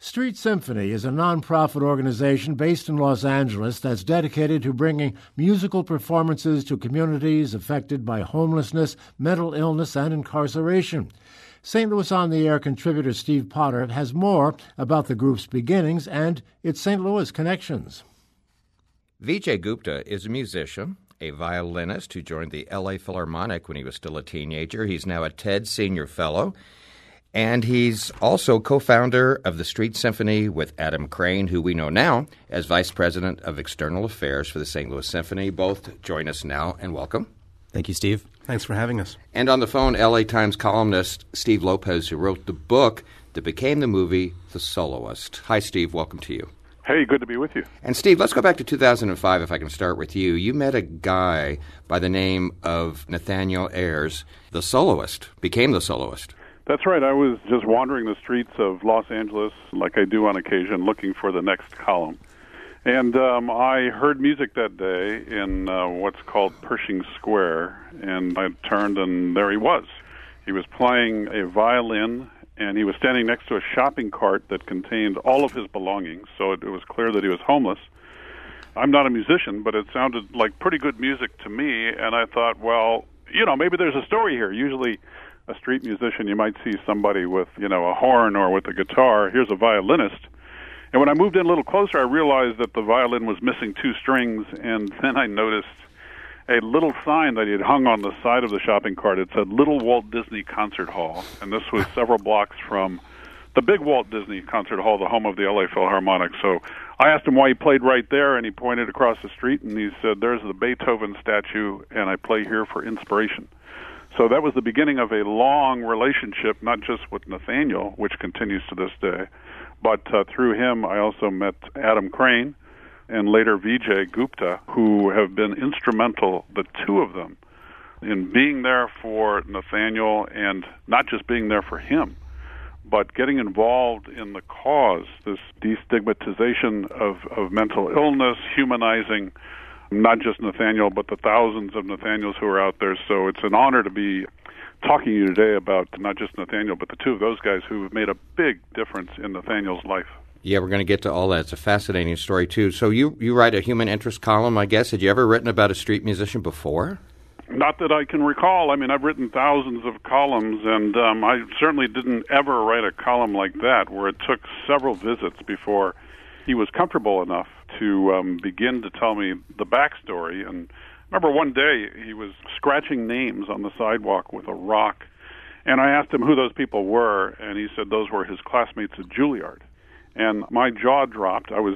Street Symphony is a nonprofit organization based in Los Angeles that's dedicated to bringing musical performances to communities affected by homelessness, mental illness, and incarceration. St. Louis On the Air contributor Steve Potter has more about the group's beginnings and its St. Louis connections. Vijay Gupta is a musician, a violinist who joined the L.A. Philharmonic when he was still a teenager. He's now a TED Senior Fellow. And he's also co-founder of the Street Symphony with Adam Crane, who we know now as Vice President of External Affairs for the St. Louis Symphony. Both join us now, and welcome. Thank you, Steve. Thanks for having us. And on the phone, L.A. Times columnist Steve Lopez, who wrote the book that became the movie The Soloist. Hi, Steve. Welcome to you. Hey, good to be with you. And Steve, let's go back to 2005, if I can start with you. You met a guy by the name of Nathaniel Ayers. The Soloist became The Soloist. That's right. I was just wandering the streets of Los Angeles, like I do on occasion, looking for the next column. And I heard music that day in what's called Pershing Square, and I turned, and there he was. He was playing a violin, and he was standing next to a shopping cart that contained all of his belongings, so it was clear that he was homeless. I'm not a musician, but it sounded like pretty good music to me, and I thought, well, maybe there's a story here. Usually a street musician, you might see somebody with, a horn or with a guitar. Here's a violinist. And when I moved in a little closer, I realized that the violin was missing two strings, and then I noticed a little sign that he had hung on the side of the shopping cart. It said Little Walt Disney Concert Hall, and this was several blocks from the big Walt Disney Concert Hall, the home of the L.A. Philharmonic. So I asked him why he played right there, and he pointed across the street, and he said, there's the Beethoven statue, and I play here for inspiration. So that was the beginning of a long relationship, not just with Nathaniel, which continues to this day, but through him I also met Adam Crane and later Vijay Gupta, who have been instrumental, the two of them, in being there for Nathaniel and not just being there for him, but getting involved in the cause, this destigmatization of mental illness, humanizing not just Nathaniel, but the thousands of Nathaniels who are out there. So it's an honor to be talking to you today about not just Nathaniel, but the two of those guys who have made a big difference in Nathaniel's life. Yeah, we're going to get to all that. It's a fascinating story, too. So you write a human interest column, I guess. Had you ever written about a street musician before? Not that I can recall. I mean, I've written thousands of columns, and I certainly didn't ever write a column like that, where it took several visits before he was comfortable enough to begin to tell me the backstory. And I remember one day he was scratching names on the sidewalk with a rock, and I asked him who those people were, and he said those were his classmates at Juilliard. And my jaw dropped. I was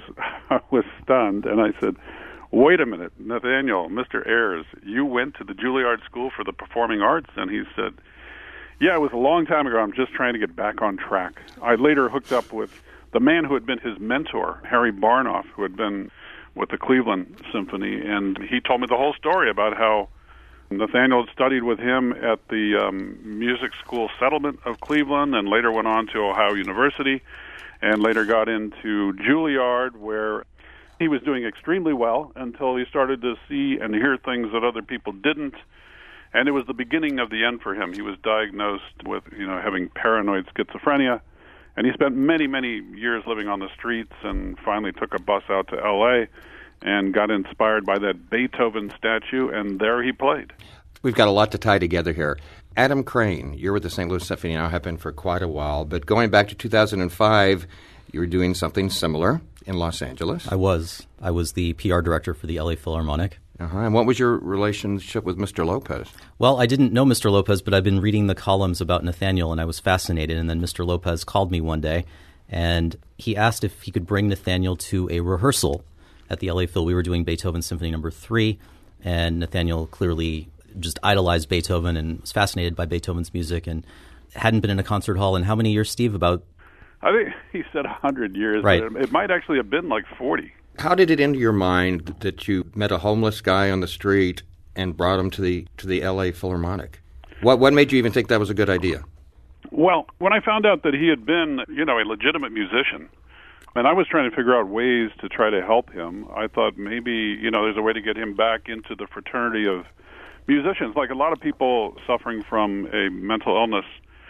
stunned, and I said, wait a minute, Nathaniel, Mr. Ayers, you went to the Juilliard School for the Performing Arts? And he said, yeah, it was a long time ago. I'm just trying to get back on track. I later hooked up with the man who had been his mentor, Harry Barnoff, who had been with the Cleveland Symphony, and he told me the whole story about how Nathaniel had studied with him at the Music School Settlement of Cleveland and later went on to Ohio University and later got into Juilliard, where he was doing extremely well until he started to see and hear things that other people didn't. And it was the beginning of the end for him. He was diagnosed with, having paranoid schizophrenia. And he spent many, many years living on the streets and finally took a bus out to L.A. and got inspired by that Beethoven statue, and there he played. We've got a lot to tie together here. Adam Crane, you're with the St. Louis Symphony now, have been for quite a while, but going back to 2005, you were doing something similar in Los Angeles. I was the PR director for the L.A. Philharmonic. And what was your relationship with Mr. Lopez? Well, I didn't know Mr. Lopez, but I've been reading the columns about Nathaniel, and I was fascinated. And then Mr. Lopez called me one day, and he asked if he could bring Nathaniel to a rehearsal at the L.A. Phil. We were doing Beethoven Symphony No. 3, and Nathaniel clearly just idolized Beethoven and was fascinated by Beethoven's music and hadn't been in a concert hall in how many years, Steve? I think he said 100 years. Right. But it might actually have been like 40. How did it enter your mind that you met a homeless guy on the street and brought him to the L.A. Philharmonic? What made you even think that was a good idea? Well, when I found out that he had been, a legitimate musician, and I was trying to figure out ways to try to help him, I thought maybe, there's a way to get him back into the fraternity of musicians. Like a lot of people suffering from a mental illness,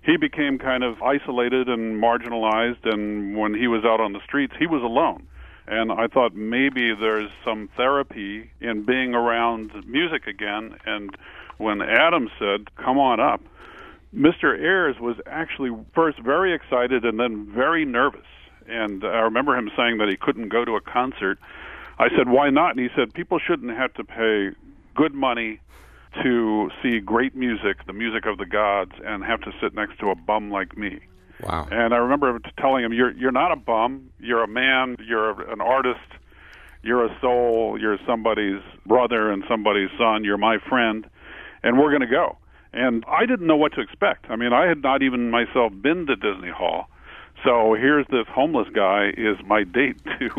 he became kind of isolated and marginalized, and when he was out on the streets, he was alone. And I thought maybe there's some therapy in being around music again. And when Adam said, "Come on up," Mr. Ayers was actually first very excited and then very nervous. And I remember him saying that he couldn't go to a concert. I said, "Why not?" And he said, "People shouldn't have to pay good money to see great music, the music of the gods, and have to sit next to a bum like me." Wow. And I remember telling him, you're not a bum, you're a man, you're an artist, you're a soul, you're somebody's brother and somebody's son, you're my friend, and we're going to go. And I didn't know what to expect. I mean, I had not even myself been to Disney Hall. So here's this homeless guy is my date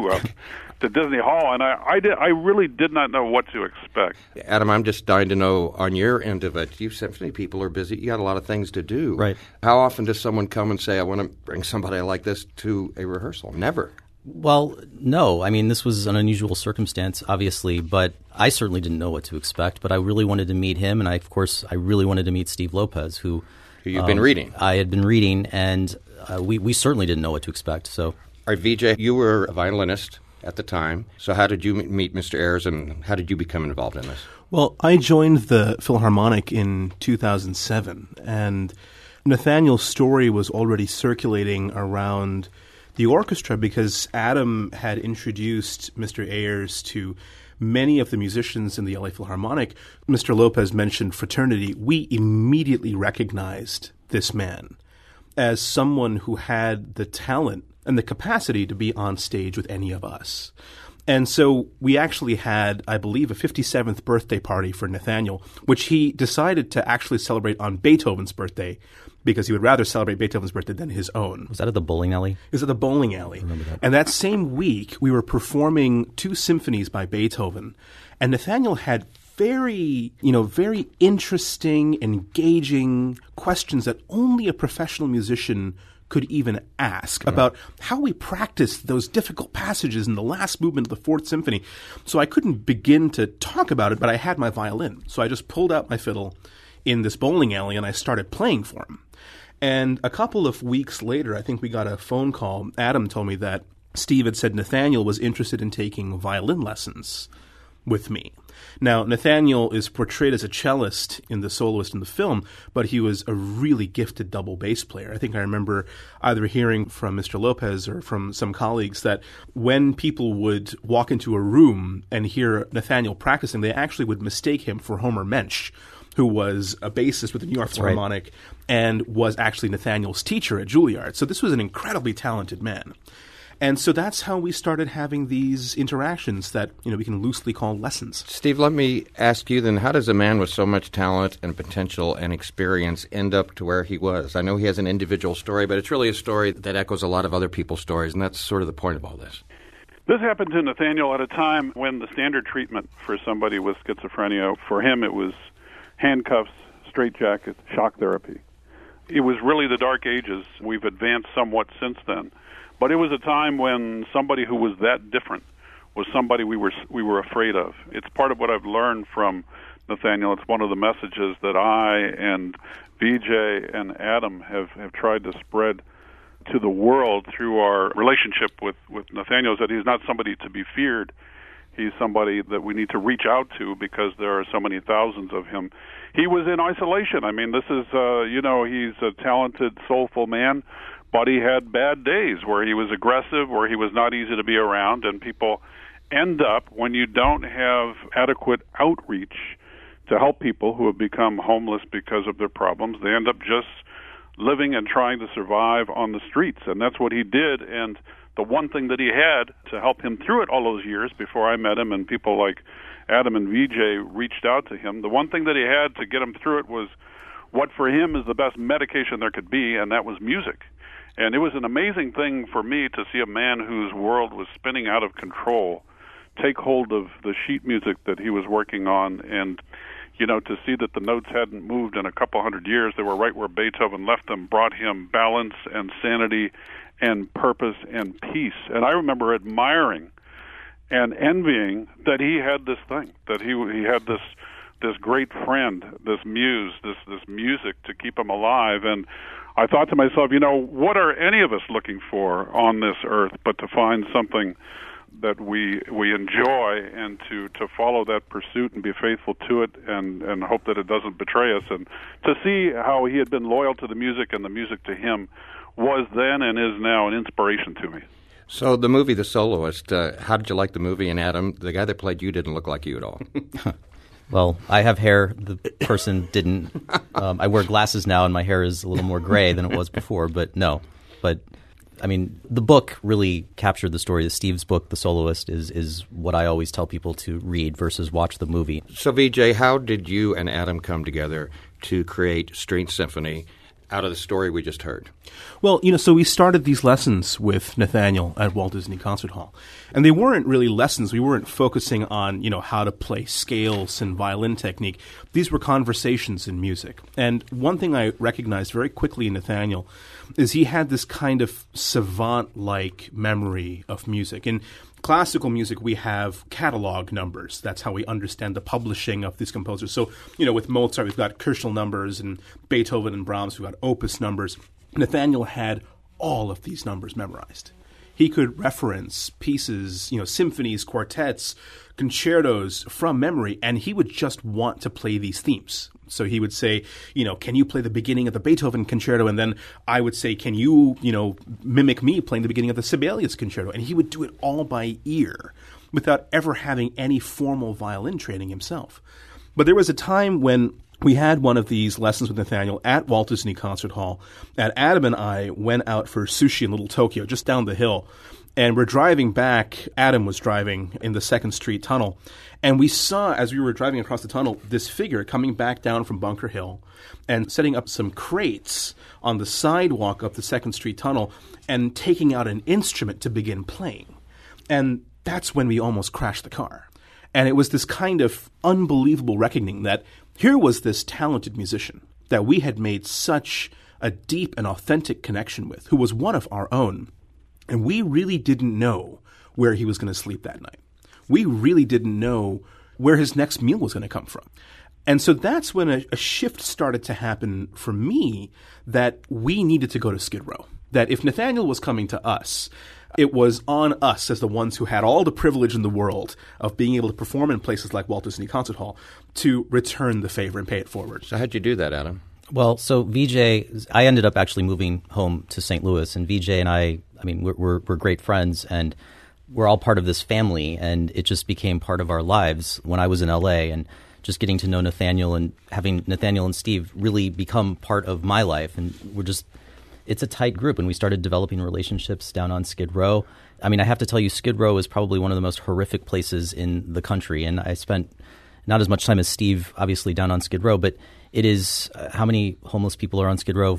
to Disney Hall, and I really did not know what to expect. Adam, I'm just dying to know, on your end of it, you symphony people are busy. You got a lot of things to do. Right. How often does someone come and say, "I want to bring somebody like this to a rehearsal"? Never. Well, no. I mean, this was an unusual circumstance, obviously, but I certainly didn't know what to expect. But I really wanted to meet him, and I really wanted to meet Steve Lopez, who you've been reading. I had been reading, and we certainly didn't know what to expect. So, All right, VJ, you were a violinist at the time. So how did you meet Mr. Ayers, and how did you become involved in this? Well, I joined the Philharmonic in 2007, and Nathaniel's story was already circulating around the orchestra because Adam had introduced Mr. Ayers to many of the musicians in the LA Philharmonic. Mr. Lopez mentioned fraternity. We immediately recognized this man as someone who had the talent and the capacity to be on stage with any of us. And so we actually had, I believe, a 57th birthday party for Nathaniel, which he decided to actually celebrate on Beethoven's birthday because he would rather celebrate Beethoven's birthday than his own. was that at the bowling alley? It was at the bowling alley. I remember that. And that same week, we were performing 2 symphonies by Beethoven. And Nathaniel had very interesting, engaging questions that only a professional musician could even ask about how we practiced those difficult passages in the last movement of the Fourth Symphony. So I couldn't begin to talk about it, but I had my violin. So I just pulled out my fiddle in this bowling alley and I started playing for him. And a couple of weeks later, I think we got a phone call. Adam told me that Steve had said Nathaniel was interested in taking violin lessons with me. Now, Nathaniel is portrayed as a cellist in The Soloist in the film, but he was a really gifted double bass player. I think I remember either hearing from Mr. Lopez or from some colleagues that when people would walk into a room and hear Nathaniel practicing, they actually would mistake him for Homer Mensch, who was a bassist with the New York Philharmonic and was actually Nathaniel's teacher at Juilliard. So this was an incredibly talented man. And so that's how we started having these interactions that, we can loosely call lessons. Steve, let me ask you then, how does a man with so much talent and potential and experience end up to where he was? I know he has an individual story, but it's really a story that echoes a lot of other people's stories, and that's sort of the point of all this. This happened to Nathaniel at a time when the standard treatment for somebody with schizophrenia, for him it was handcuffs, straitjackets, shock therapy. It was really the dark ages. We've advanced somewhat since then. But it was a time when somebody who was that different was somebody we were afraid of. It's part of what I've learned from Nathaniel. It's one of the messages that I and VJ and Adam have tried to spread to the world through our relationship with Nathaniel, is that he's not somebody to be feared. He's somebody that we need to reach out to because there are so many thousands of him. He was in isolation. I mean, this is, he's a talented, soulful man, but he had bad days where he was aggressive, where he was not easy to be around, and people end up, when you don't have adequate outreach to help people who have become homeless because of their problems, they end up just living and trying to survive on the streets. And that's what he did. And the one thing that he had to help him through it all those years before I met him and people like Adam and VJ reached out to him, the one thing that he had to get him through it was what for him is the best medication there could be, and that was music. And it was an amazing thing for me to see a man whose world was spinning out of control take hold of the sheet music that he was working on, and to see that the notes hadn't moved in a couple hundred years. They were right where Beethoven left them, brought him balance and sanity and purpose and peace. And I remember admiring and envying that he had this thing, that he had this great friend, this muse, this music to keep him alive. And I thought to myself, what are any of us looking for on this earth but to find something that we enjoy and to follow that pursuit and be faithful to it and hope that it doesn't betray us. And to see how he had been loyal to the music and the music to him was then and is now an inspiration to me. So the movie The Soloist, how did you like the movie? And Adam, the guy that played you didn't look like you at all. Well, I have hair. The person didn't. I wear glasses now, and my hair is a little more gray than it was before, but no. But, I mean, the book really captured the story. Steve's book, The Soloist, is what I always tell people to read versus watch the movie. So, VJ, how did you and Adam come together to create Street Symphony out of the story we just heard? Well, so we started these lessons with Nathaniel at Walt Disney Concert Hall. And they weren't really lessons. We weren't focusing on, how to play scales and violin technique. These were conversations in music. And one thing I recognized very quickly in Nathaniel is he had this kind of savant-like memory of music. In classical music, we have catalog numbers. That's how we understand the publishing of these composers. So, with Mozart, we've got Kirschel numbers, and Beethoven and Brahms, we've got opus numbers. Nathaniel had all of these numbers memorized. He could reference pieces, symphonies, quartets, concertos from memory, and he would just want to play these themes. So he would say, can you play the beginning of the Beethoven concerto? And then I would say, can you, mimic me playing the beginning of the Sibelius concerto? And he would do it all by ear without ever having any formal violin training himself. But there was a time when we had one of these lessons with Nathaniel at Walt Disney Concert Hall, and Adam and I went out for sushi in Little Tokyo, just down the hill. And we're driving back. Adam was driving in the 2nd Street Tunnel. And we saw, as we were driving across the tunnel, this figure coming back down from Bunker Hill and setting up some crates on the sidewalk of the 2nd Street Tunnel and taking out an instrument to begin playing. And that's when we almost crashed the car. And it was this kind of unbelievable reckoning that here was this talented musician that we had made such a deep and authentic connection with, who was one of our own. And we really didn't know where he was going to sleep that night. We really didn't know where his next meal was going to come from. And so that's when a shift started to happen for me that we needed to go to Skid Row. That if Nathaniel was coming to us, it was on us as the ones who had all the privilege in the world of being able to perform in places like Walt Disney Concert Hall to return the favor and pay it forward. So how'd you do that, Adam? Well, so VJ, I ended up actually moving home to St. Louis, and VJ and I mean, we're great friends, and we're all part of this family, and it just became part of our lives when I was in LA, and just getting to know Nathaniel and having Nathaniel and Steve really become part of my life, and it's a tight group, and we started developing relationships down on Skid Row. I mean, I have to tell you, Skid Row is probably one of the most horrific places in the country, and I spent not as much time as Steve, obviously, down on Skid Row, but it is, how many homeless people are on Skid Row?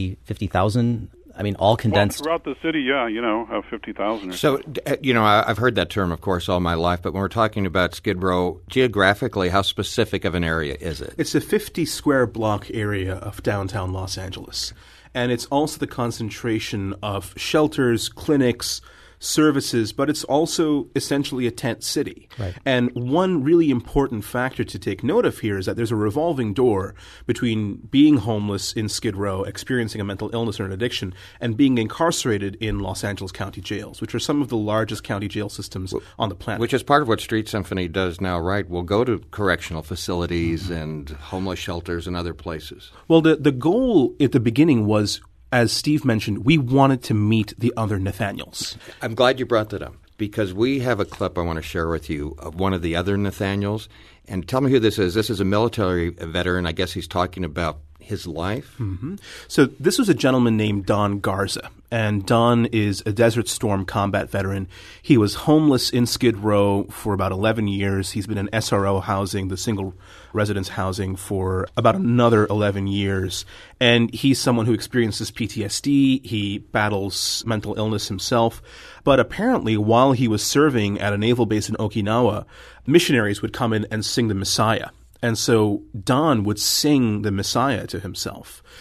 50,000? I mean, all condensed. Well, throughout the city, 50,000. So, I've heard that term, of course, all my life, but when we're talking about Skid Row, geographically, how specific of an area is it? It's a 50-square block area of downtown Los Angeles. And it's also the concentration of shelters, clinics, services, but it's also essentially a tent city. Right. And one really important factor to take note of here is that there's a revolving door between being homeless in Skid Row, experiencing a mental illness or an addiction, and being incarcerated in Los Angeles County jails, which are some of the largest county jail systems on the planet. Which is part of what Street Symphony does now, right? We'll go to correctional facilities and homeless shelters and other places. Well, the goal at the beginning was, as Steve mentioned, we wanted to meet the other Nathaniels. I'm glad you brought that up because we have a clip I want to share with you of one of the other Nathaniels. And tell me who this is. This is a military veteran. I guess he's talking about his life. Mm-hmm. So this was a gentleman named Don Garza. And Don is a Desert Storm combat veteran. He was homeless in Skid Row for about 11 years. He's been in SRO housing, the single residence housing, for about another 11 years. And he's someone who experiences PTSD. He battles mental illness himself. But apparently, while he was serving at a naval base in Okinawa, missionaries would come in and sing the Messiah. And so Don would sing the Messiah to himself.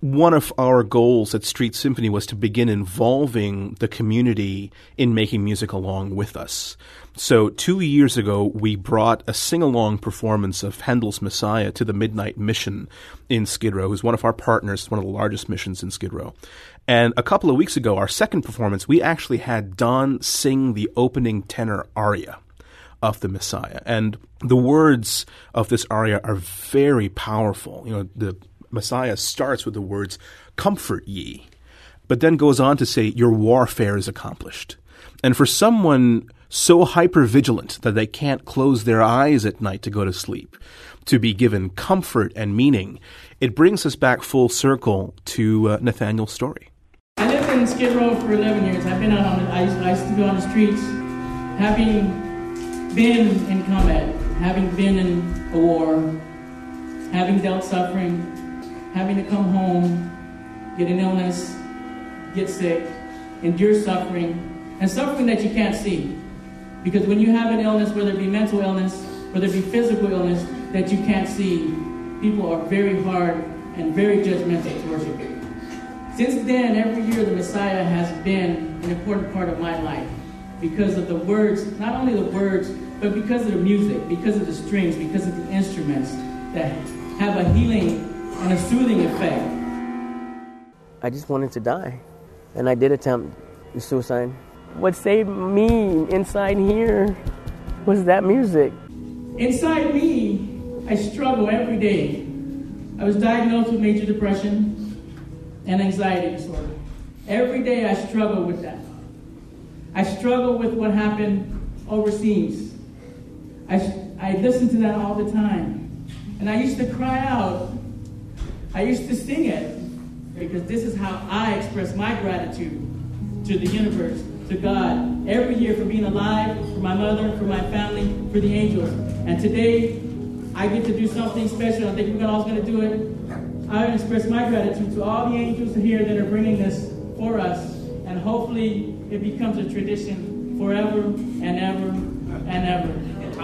one of our goals at Street Symphony was to begin involving the community in making music along with us. So 2 years ago, we brought a sing-along performance of Handel's Messiah to the Midnight Mission in Skid Row, who's one of our partners, one of the largest missions in Skid Row. And a couple of weeks ago, our second performance, we actually had Don sing the opening tenor aria of the Messiah. And the words of this aria are very powerful. You know, the Messiah starts with the words, "Comfort ye," but then goes on to say, "Your warfare is accomplished." And for someone so hyper-vigilant that they can't close their eyes at night to go to sleep, to be given comfort and meaning, it brings us back full circle to Nathaniel's story. I lived in Skid Row for 11 years. I've been out on I used to go on the streets, having been in combat, having been in a war, having dealt suffering, having to come home, get an illness, get sick, endure suffering, and suffering that you can't see. Because when you have an illness, whether it be mental illness, whether it be physical illness, that you can't see, people are very hard and very judgmental towards you. Since then, every year, the Messiah has been an important part of my life because of the words, not only the words, but because of the music, because of the strings, because of the instruments that have a healing and a soothing effect. I just wanted to die, and I did attempt suicide. What saved me inside here was that music. Inside me, I struggle every day. I was diagnosed with major depression and anxiety disorder. Every day I struggle with that. I struggle with what happened overseas. I listen to that all the time. And I used to cry out. I used to sing it because this is how I express my gratitude to the universe, to God, every year for being alive, for my mother, for my family, for the angels. And today, I get to do something special. I think God was going to do it. I express my gratitude to all the angels here that are bringing this for us. And hopefully, it becomes a tradition forever and ever and ever.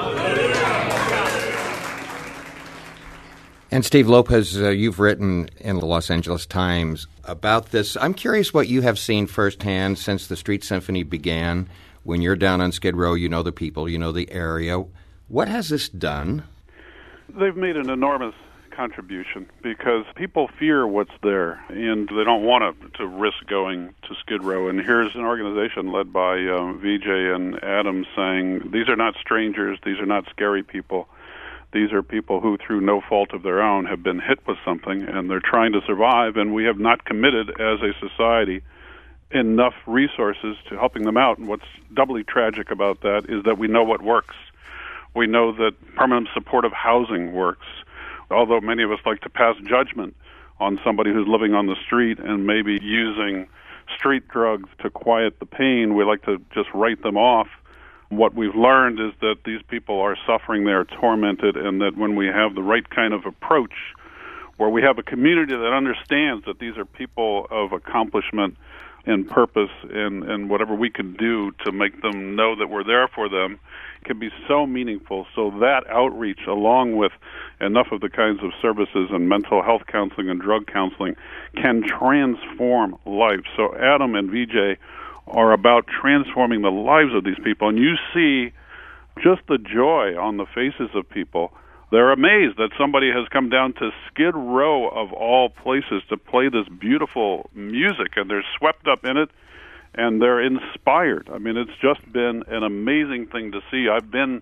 And Steve Lopez, you've written in the Los Angeles Times about this. I'm curious what you have seen firsthand since the Street Symphony began. When you're down on Skid Row, you know the people, you know the area. What has this done? They've made an enormous contribution because people fear what's there and they don't want to risk going to Skid Row. And here's an organization led by Vijay and Adam saying, these are not strangers, these are not scary people. These are people who, through no fault of their own, have been hit with something, and they're trying to survive, and we have not committed as a society enough resources to helping them out. And what's doubly tragic about that is that we know what works. We know that permanent supportive housing works, although many of us like to pass judgment on somebody who's living on the street and maybe using street drugs to quiet the pain. We like to just write them off. What we've learned is that these people are suffering, they are tormented, and that when we have the right kind of approach, where we have a community that understands that these are people of accomplishment and purpose and whatever we can do to make them know that we're there for them, can be so meaningful. So that outreach, along with enough of the kinds of services and mental health counseling and drug counseling, can transform life. So Adam and Vijay are about transforming the lives of these people. And you see just the joy on the faces of people. They're amazed that somebody has come down to Skid Row, of all places, to play this beautiful music, and they're swept up in it, and they're inspired. I mean, it's just been an amazing thing to see. I've been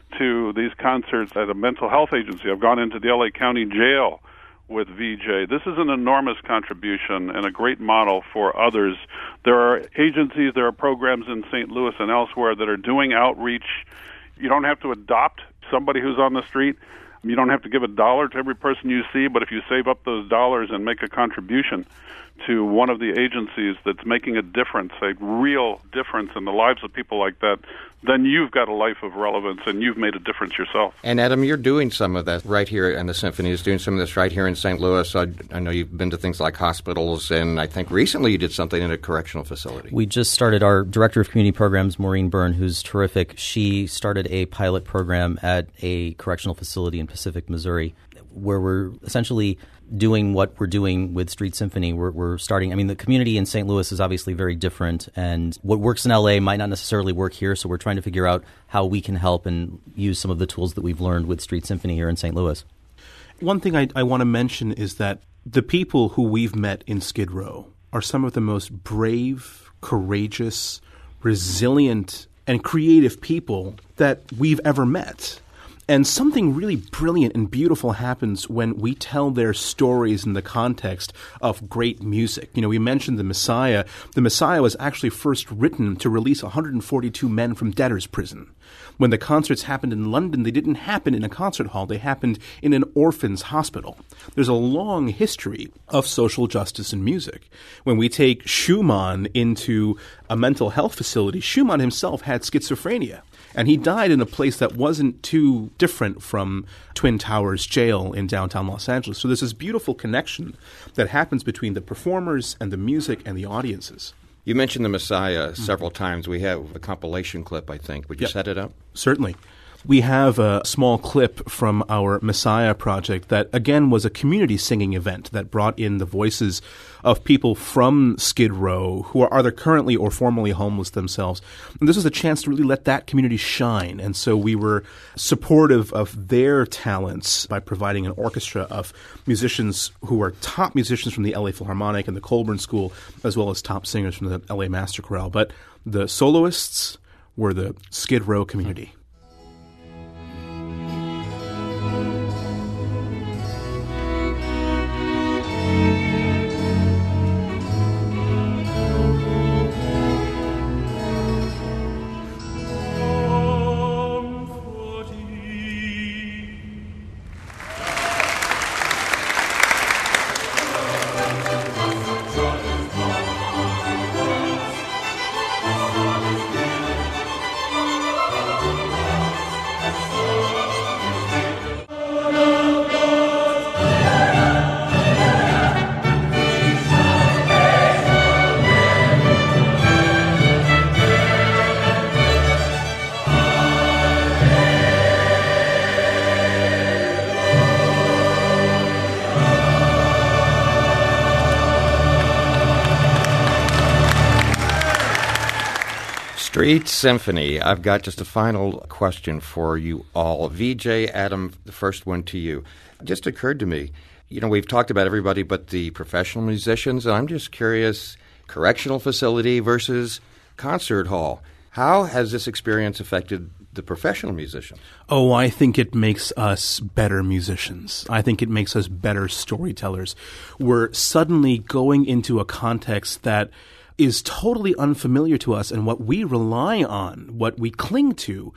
to these concerts at a mental health agency. I've gone into the LA County Jail with Vijay. This is an enormous contribution and a great model for others. There are agencies, there are programs in St. Louis and elsewhere that are doing outreach. You don't have to adopt somebody who's on the street. You don't have to give $1 to every person you see, but if you save up those dollars and make a contribution to one of the agencies that's making a difference, a real difference in the lives of people like that, then you've got a life of relevance and you've made a difference yourself. And Adam, you're doing some of that right here, and the Symphony is doing some of this right here in St. Louis. I know you've been to things like hospitals, and I think recently you did something in a correctional facility. We just started, our Director of Community Programs, Maureen Byrne, who's terrific. She started a pilot program at a correctional facility in Pacific, Missouri. where we're essentially doing what we're doing with Street Symphony. We're starting, I mean, the community in St. Louis is obviously very different, and what works in LA might not necessarily work here, so we're trying to figure out how we can help and use some of the tools that we've learned with Street Symphony here in St. Louis. One thing I want to mention is that the people who we've met in Skid Row are some of the most brave, courageous, resilient, and creative people that we've ever met. And something really brilliant and beautiful happens when we tell their stories in the context of great music. You know, we mentioned The Messiah. The Messiah was actually first written to release 142 men from debtor's prison. When the concerts happened in London, they didn't happen in a concert hall. They happened in an orphan's hospital. There's a long history of social justice in music. When we take Schumann into a mental health facility, Schumann himself had schizophrenia. And he died in a place that wasn't too different from Twin Towers Jail in downtown Los Angeles. So there's this beautiful connection that happens between the performers and the music and the audiences. You mentioned The Messiah several times. We have a compilation clip, I think. Would you set it up? Certainly. We have a small clip from our Messiah project that, again, was a community singing event that brought in the voices of people from Skid Row who are either currently or formerly homeless themselves. And this was a chance to really let that community shine. And so we were supportive of their talents by providing an orchestra of musicians who are top musicians from the LA Philharmonic and the Colburn School, as well as top singers from the LA Master Chorale. But the soloists were the Skid Row community. Street Symphony. I've got just a final question for you all. VJ, Adam, the first one to you. It just occurred to me, you know, we've talked about everybody but the professional musicians, and I'm just curious, correctional facility versus concert hall. How has this experience affected the professional musician? Oh, I think it makes us better musicians. I think it makes us better storytellers. We're suddenly going into a context that is totally unfamiliar to us, and what we rely on, what we cling to,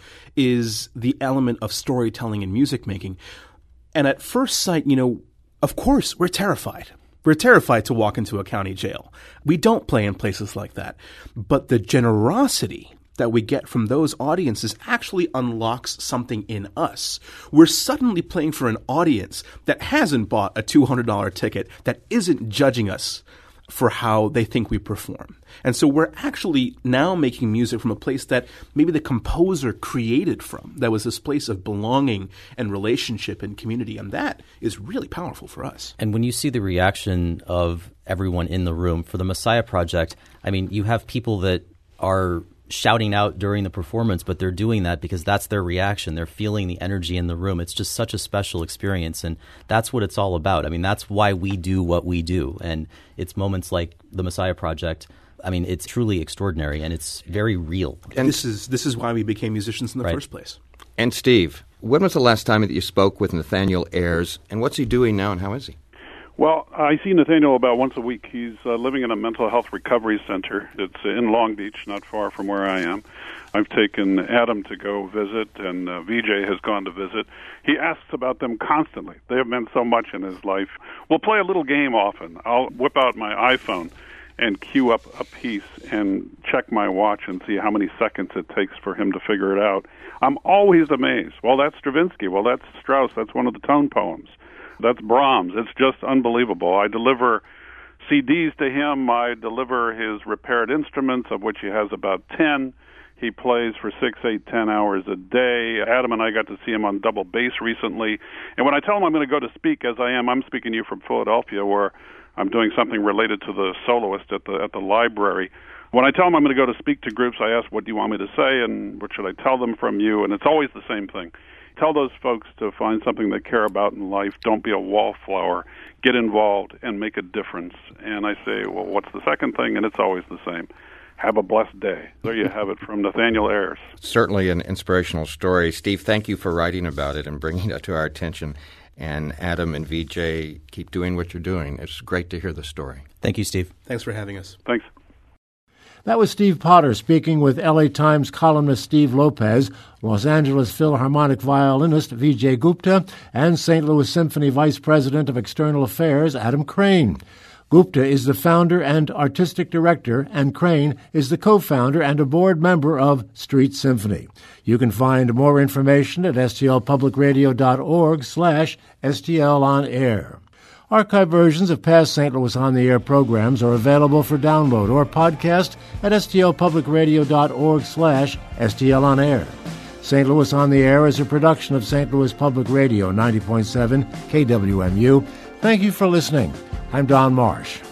is the element of storytelling and music making. And at first sight, you know, of course, we're terrified. We're terrified to walk into a county jail. We don't play in places like that. But the generosity that we get from those audiences actually unlocks something in us. We're suddenly playing for an audience that hasn't bought a $200 ticket, that isn't judging us for how they think we perform. And so we're actually now making music from a place that maybe the composer created from. That was this place of belonging and relationship and community. And that is really powerful for us. And when you see the reaction of everyone in the room for the Messiah project, I mean, you have people that are shouting out during the performance, but they're doing that because that's their reaction. They're feeling the energy in the room. It's just such a special experience, and that's what it's all about. I mean, that's why we do what we do, and it's moments like the Messiah Project. I mean, it's truly extraordinary, and it's very real. And this is why we became musicians in the first place. And Steve, when was the last time that you spoke with Nathaniel Ayers, and what's he doing now, and how is he? Well, I see Nathaniel about once a week. He's living in a mental health recovery center. It's in Long Beach, not far from where I am. I've taken Adam to go visit, and VJ has gone to visit. He asks about them constantly. They have meant so much in his life. We'll play a little game often. I'll whip out my iPhone and queue up a piece and check my watch and see how many seconds it takes for him to figure it out. I'm always amazed. Well, that's Stravinsky. Well, that's Strauss. That's one of the tone poems. That's Brahms. It's just unbelievable. I deliver CDs to him. I deliver his repaired instruments, of which he has about 10. He plays for 6, 8, 10 hours a day. Adam and I got to see him on double bass recently. And when I tell him I'm going to go to speak, as I am, I'm speaking to you from Philadelphia, where I'm doing something related to the soloist at the library. When I tell him I'm going to go to speak to groups, I ask, what do you want me to say, and what should I tell them from you? And it's always the same thing. Tell those folks to find something they care about in life. Don't be a wallflower. Get involved and make a difference. And I say, well, what's the second thing? And it's always the same. Have a blessed day. There you have it from Nathaniel Ayers. Certainly an inspirational story. Steve, thank you for writing about it and bringing it to our attention. And Adam and VJ, keep doing what you're doing. It's great to hear the story. Thank you, Steve. Thanks for having us. Thanks. That was Steve Potter speaking with LA Times columnist Steve Lopez, Los Angeles Philharmonic violinist Vijay Gupta, and St. Louis Symphony Vice President of External Affairs Adam Crane. Gupta is the founder and artistic director, and Crane is the co-founder and a board member of Street Symphony. You can find more information at stlpublicradio.org/STLonair. Archive versions of past St. Louis On the Air programs are available for download or podcast at stlpublicradio.org/STLonair. St. Louis On the Air is a production of St. Louis Public Radio 90.7 KWMU. Thank you for listening. I'm Don Marsh.